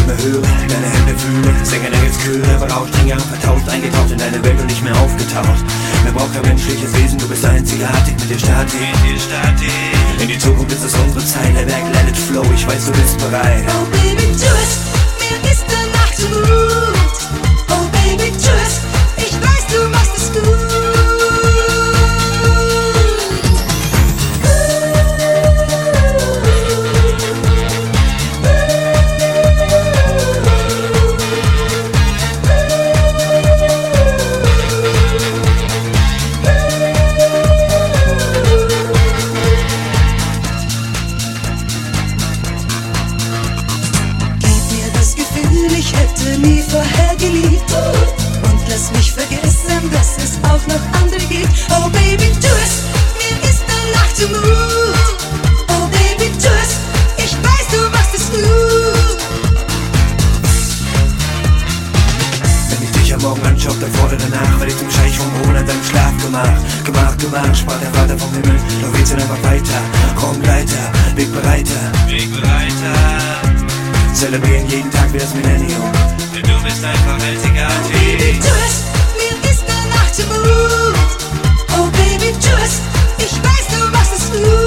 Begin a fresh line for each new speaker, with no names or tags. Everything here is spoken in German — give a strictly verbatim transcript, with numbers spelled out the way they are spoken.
Stimme höre, deine Hände fühle, Sänger der jetzt Chöre, berauscht, streng Jahren vertauscht, eingetaucht in deine Welt und nicht mehr aufgetaucht. Mir braucht kein menschliches Wesen, du bist einzigartig, mit dir start ich, mit dir start ich. In die Zukunft ist es unsere Zeit, Werk, let it flow, ich weiß, du bist bereit.
Oh Baby, tu es, mir ist danach zu gut. Oh Baby, tu es, ich weiß, du machst es gut. Ich hätte nie vorher geliebt und lass mich vergessen, dass es auch noch andere gibt. Oh Baby, tu es, mir ist danach zu Mut. Oh Baby, tu es, ich weiß, du machst es gut.
Wenn ich dich am Morgen anschaue, davor oder danach, werde ich zum Scheich vom Hohn an deinem Schlafgemach. Gemach, gemach, sprach der Vater vom Himmel, doch wir sind einfach weiter. Raumleiter, Wegbereiter, Wegbereiter. Zelebrieren jeden Tag wie das Millennium, denn du bist einfach einzigartig.
Oh Baby, tu es, mir ist danach zu Mut. Oh Baby, tu es, ich weiß, du machst es gut.